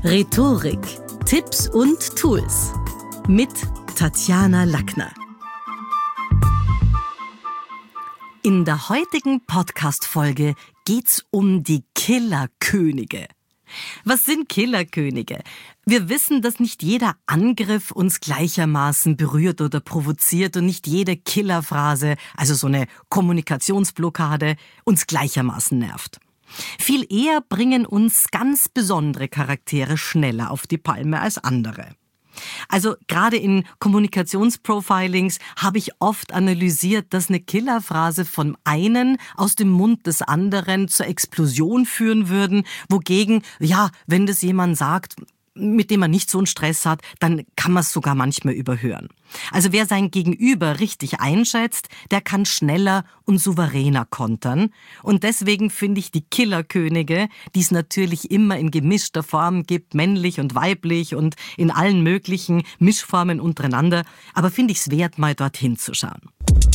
Rhetorik, Tipps und Tools mit Tatjana Lackner. In der heutigen Podcast-Folge geht's um die Killerkönige. Was sind Killerkönige? Wir wissen, dass nicht jeder Angriff uns gleichermaßen berührt oder provoziert und nicht jede Killerphrase, also so eine Kommunikationsblockade, uns gleichermaßen nervt. Viel eher bringen uns ganz besondere Charaktere schneller auf die Palme als andere. Also gerade in Kommunikationsprofilings habe ich oft analysiert, dass eine Killerphrase von einen aus dem Mund des anderen zur Explosion führen würden, wogegen, ja, wenn das jemand sagt, mit dem man nicht so einen Stress hat, dann kann man es sogar manchmal überhören. Also wer sein Gegenüber richtig einschätzt, der kann schneller und souveräner kontern. Und deswegen finde ich die Killerkönige, die es natürlich immer in gemischter Form gibt, männlich und weiblich und in allen möglichen Mischformen untereinander, aber finde ich es wert, mal dorthin zu schauen.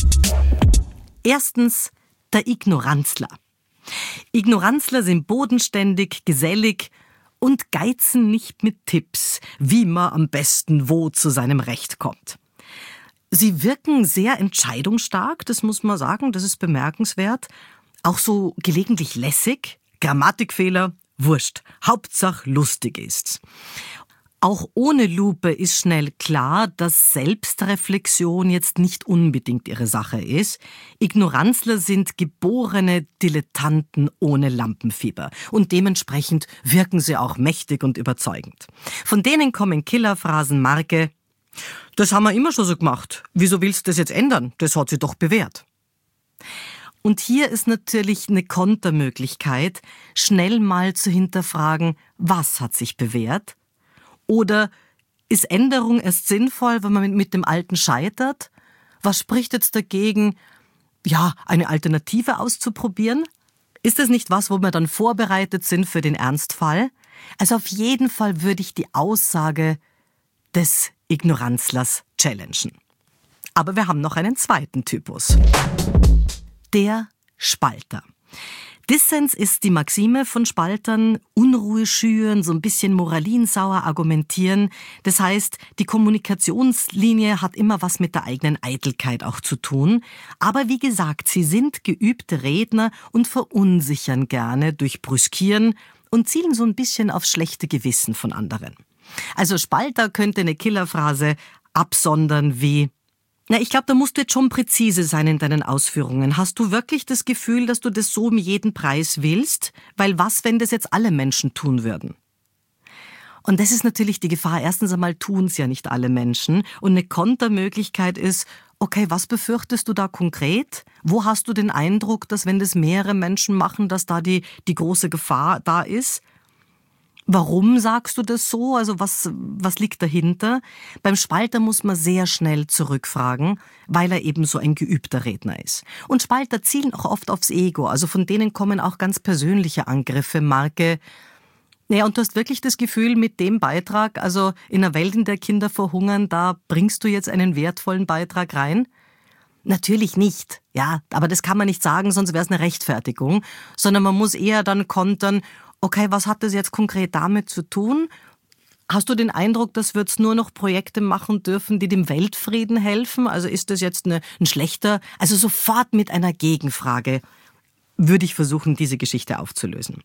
Erstens, der Ignoranzler. Ignoranzler sind bodenständig, gesellig und geizen nicht mit Tipps, wie man am besten wo zu seinem Recht kommt. Sie wirken sehr entscheidungsstark, das muss man sagen, das ist bemerkenswert. Auch so gelegentlich lässig, Grammatikfehler, wurscht, Hauptsache lustig ist's. Auch ohne Lupe ist schnell klar, dass Selbstreflexion jetzt nicht unbedingt ihre Sache ist. Ignoranzler sind geborene Dilettanten ohne Lampenfieber und dementsprechend wirken sie auch mächtig und überzeugend. Von denen kommen Killerphrasen Marke: Das haben wir immer schon so gemacht. Wieso willst du das jetzt ändern? Das hat sich doch bewährt. Und hier ist natürlich eine Kontermöglichkeit, schnell mal zu hinterfragen, was hat sich bewährt? Oder ist Änderung erst sinnvoll, wenn man mit dem Alten scheitert? Was spricht jetzt dagegen, eine Alternative auszuprobieren? Ist das nicht was, wo wir dann vorbereitet sind für den Ernstfall? Also auf jeden Fall würde ich die Aussage des Ignoranzlers challengen. Aber wir haben noch einen zweiten Typus. Der Spalter. Dissens ist die Maxime von Spaltern: Unruhe schüren, so ein bisschen moralinsauer argumentieren. Das heißt, die Kommunikationslinie hat immer was mit der eigenen Eitelkeit auch zu tun. Aber wie gesagt, sie sind geübte Redner und verunsichern gerne durch Brüskieren und zielen so ein bisschen aufs schlechte Gewissen von anderen. Also Spalter könnte eine Killerphrase absondern wie: Ich glaube, da musst du jetzt schon präzise sein in deinen Ausführungen. Hast du wirklich das Gefühl, dass du das so um jeden Preis willst? Weil was, wenn das jetzt alle Menschen tun würden? Und das ist natürlich die Gefahr. Erstens einmal tun es ja nicht alle Menschen. Und eine Kontermöglichkeit ist: Okay, was befürchtest du da konkret? Wo hast du den Eindruck, dass wenn das mehrere Menschen machen, dass da die große Gefahr da ist? Warum sagst du das so? Also was liegt dahinter? Beim Spalter muss man sehr schnell zurückfragen, weil er eben so ein geübter Redner ist. Und Spalter zielen auch oft aufs Ego. Also von denen kommen auch ganz persönliche Angriffe, Marke: Und du hast wirklich das Gefühl, mit dem Beitrag, also in einer Welt, in der Kinder verhungern, da bringst du jetzt einen wertvollen Beitrag rein? Natürlich nicht, aber das kann man nicht sagen, sonst wäre es eine Rechtfertigung. Sondern man muss eher dann kontern: Okay, was hat das jetzt konkret damit zu tun? Hast du den Eindruck, dass wir jetzt nur noch Projekte machen dürfen, die dem Weltfrieden helfen? Also ist das jetzt ein schlechter? Also sofort mit einer Gegenfrage würde ich versuchen, diese Geschichte aufzulösen.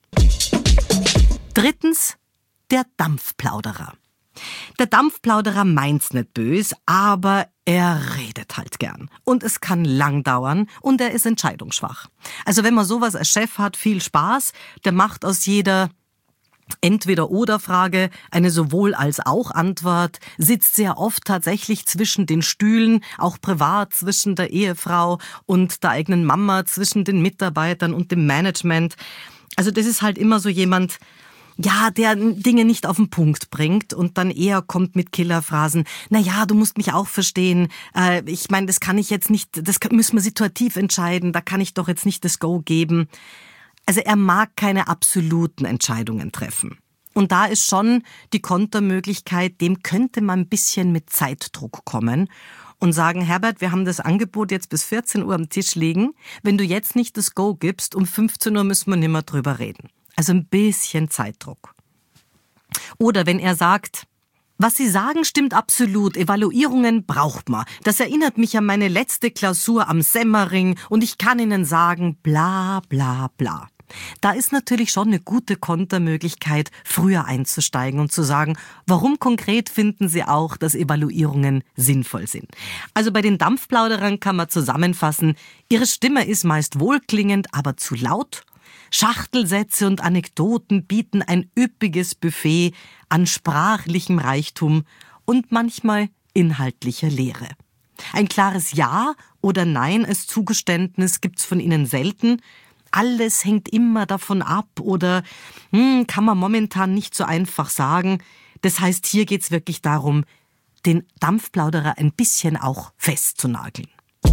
Drittens, der Dampfplauderer. Der Dampfplauderer meint's nicht böse, aber er redet halt gern. Und es kann lang dauern und er ist entscheidungsschwach. Also wenn man sowas als Chef hat, viel Spaß. Der macht aus jeder Entweder-oder-Frage eine Sowohl-als-auch-Antwort, sitzt sehr oft tatsächlich zwischen den Stühlen, auch privat zwischen der Ehefrau und der eigenen Mama, zwischen den Mitarbeitern und dem Management. Also das ist halt immer so jemand, der Dinge nicht auf den Punkt bringt und dann eher kommt mit Killerphrasen: Du musst mich auch verstehen. Ich meine, das kann ich jetzt nicht, das müssen wir situativ entscheiden, da kann ich doch jetzt nicht das Go geben. Also er mag keine absoluten Entscheidungen treffen. Und da ist schon die Kontermöglichkeit, dem könnte man ein bisschen mit Zeitdruck kommen und sagen: Herbert, wir haben das Angebot jetzt bis 14 Uhr am Tisch liegen. Wenn du jetzt nicht das Go gibst, um 15 Uhr müssen wir nicht mehr drüber reden. Also ein bisschen Zeitdruck. Oder wenn er sagt: Was Sie sagen, stimmt absolut. Evaluierungen braucht man. Das erinnert mich an meine letzte Klausur am Semmering und ich kann Ihnen sagen, bla bla bla. Da ist natürlich schon eine gute Kontermöglichkeit, früher einzusteigen und zu sagen, warum konkret finden Sie auch, dass Evaluierungen sinnvoll sind. Also bei den Dampfplauderern kann man zusammenfassen, ihre Stimme ist meist wohlklingend, aber zu laut. Schachtelsätze und Anekdoten bieten ein üppiges Buffet an sprachlichem Reichtum und manchmal inhaltlicher Leere. Ein klares Ja oder Nein als Zugeständnis gibt's von ihnen selten. Alles hängt immer davon ab oder kann man momentan nicht so einfach sagen. Das heißt, hier geht's wirklich darum, den Dampfplauderer ein bisschen auch festzunageln.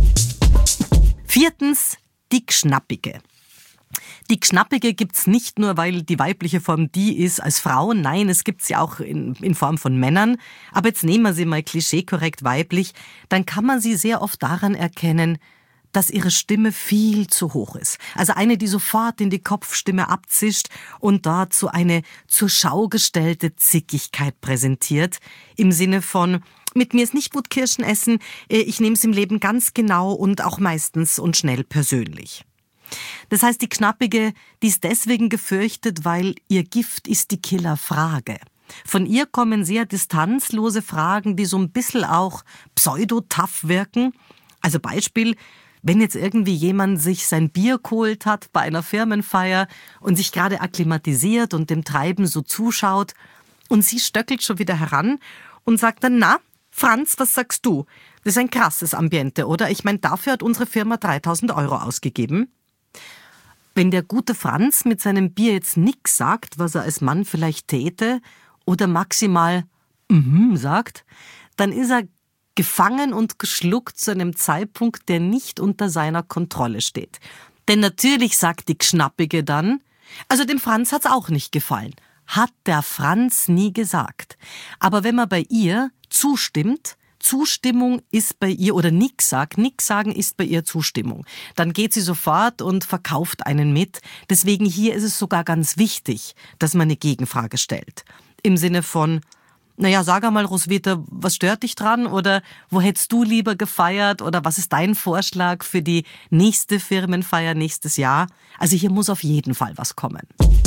4. Die Gschnappige. Die Gschnappige gibt's nicht nur, weil die weibliche Form die ist als Frau. Nein, es gibt sie auch in Form von Männern. Aber jetzt nehmen wir sie mal klischeekorrekt weiblich. Dann kann man sie sehr oft daran erkennen, dass ihre Stimme viel zu hoch ist. Also eine, die sofort in die Kopfstimme abzischt und dazu eine zur Schau gestellte Zickigkeit präsentiert. Im Sinne von: Mit mir ist nicht gut Kirschen essen, ich nehme es im Leben ganz genau und auch meistens und schnell persönlich. Das heißt, die Gschnappige, die ist deswegen gefürchtet, weil ihr Gift ist die Killerfrage. Von ihr kommen sehr distanzlose Fragen, die so ein bisschen auch pseudo-tough wirken. Also Beispiel: Wenn jetzt irgendwie jemand sich sein Bier geholt hat bei einer Firmenfeier und sich gerade akklimatisiert und dem Treiben so zuschaut und sie stöckelt schon wieder heran und sagt dann: Na, Franz, was sagst du? Das ist ein krasses Ambiente, oder? Ich meine, dafür hat unsere Firma 3.000 € ausgegeben. Wenn der gute Franz mit seinem Bier jetzt nix sagt, was er als Mann vielleicht täte, oder maximal sagt, dann ist er gefangen und geschluckt zu einem Zeitpunkt, der nicht unter seiner Kontrolle steht. Denn natürlich sagt die Gschnappige dann: Also dem Franz hat's auch nicht gefallen. Hat der Franz nie gesagt. Aber wenn man bei ihr zustimmt, Zustimmung ist bei ihr, oder nix sagen ist bei ihr Zustimmung. Dann geht sie sofort und verkauft einen mit. Deswegen hier ist es sogar ganz wichtig, dass man eine Gegenfrage stellt. Im Sinne von: Naja, sag einmal, Roswitha, was stört dich dran? Oder wo hättest du lieber gefeiert? Oder was ist dein Vorschlag für die nächste Firmenfeier nächstes Jahr? Also hier muss auf jeden Fall was kommen.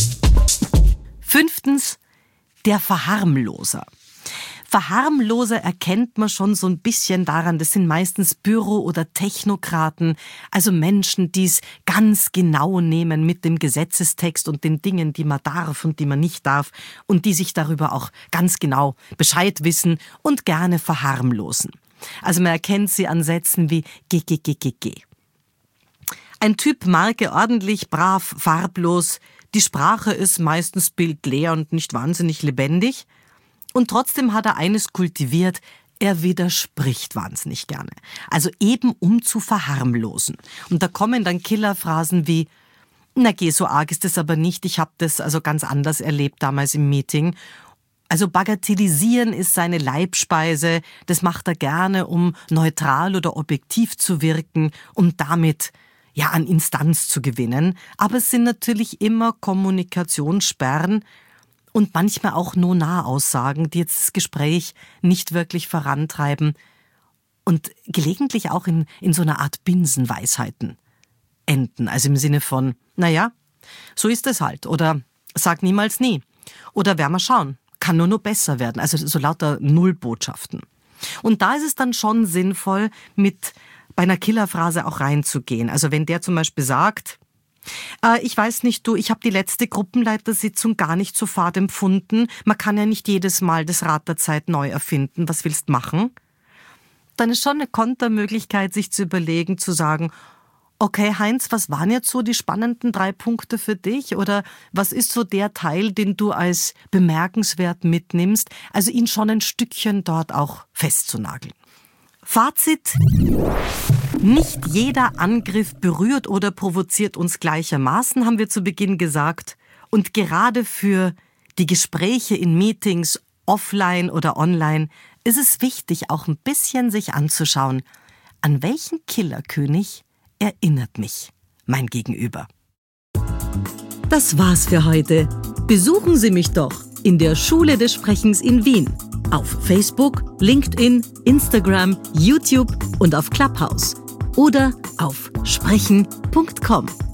5. Der Verharmloser. Verharmloser erkennt man schon so ein bisschen daran, das sind meistens Büro- oder Technokraten, also Menschen, die es ganz genau nehmen mit dem Gesetzestext und den Dingen, die man darf und die man nicht darf und die sich darüber auch ganz genau Bescheid wissen und gerne verharmlosen. Also man erkennt sie an Sätzen wie G. Ein Typ Marke ordentlich, brav, farblos, die Sprache ist meistens bildleer und nicht wahnsinnig lebendig. Und trotzdem hat er eines kultiviert: er widerspricht wahnsinnig gerne. Also eben um zu verharmlosen. Und da kommen dann Killerphrasen wie: Na geh, so arg ist es aber nicht, ich habe das also ganz anders erlebt damals im Meeting. Also bagatellisieren ist seine Leibspeise, das macht er gerne, um neutral oder objektiv zu wirken und damit an Instanz zu gewinnen. Aber es sind natürlich immer Kommunikationssperren und manchmal auch No-Nah-Aussagen, die jetzt das Gespräch nicht wirklich vorantreiben und gelegentlich auch in so einer Art Binsenweisheiten enden. Also im Sinne von: Naja, so ist es halt. Oder sag niemals nie. Oder werden wir schauen. Kann nur besser werden. Also so lauter Nullbotschaften. Und da ist es dann schon sinnvoll, mit bei einer Killerphrase auch reinzugehen. Also wenn der zum Beispiel sagt: Ich weiß nicht, ich habe die letzte Gruppenleitersitzung gar nicht so fad empfunden. Man kann ja nicht jedes Mal das Rad der Zeit neu erfinden. Was willst machen? Dann ist schon eine Kontermöglichkeit, sich zu überlegen, zu sagen: Okay, Heinz, was waren jetzt so die spannenden 3 Punkte für dich? Oder was ist so der Teil, den du als bemerkenswert mitnimmst? Also ihn schon ein Stückchen dort auch festzunageln. Fazit: Nicht jeder Angriff berührt oder provoziert uns gleichermaßen, haben wir zu Beginn gesagt. Und gerade für die Gespräche in Meetings, offline oder online, ist es wichtig, auch ein bisschen sich anzuschauen: An welchen Killerkönig erinnert mich mein Gegenüber? Das war's für heute. Besuchen Sie mich doch in der Schule des Sprechens in Wien. Auf Facebook, LinkedIn, Instagram, YouTube und auf Clubhouse. Oder auf sprechen.com.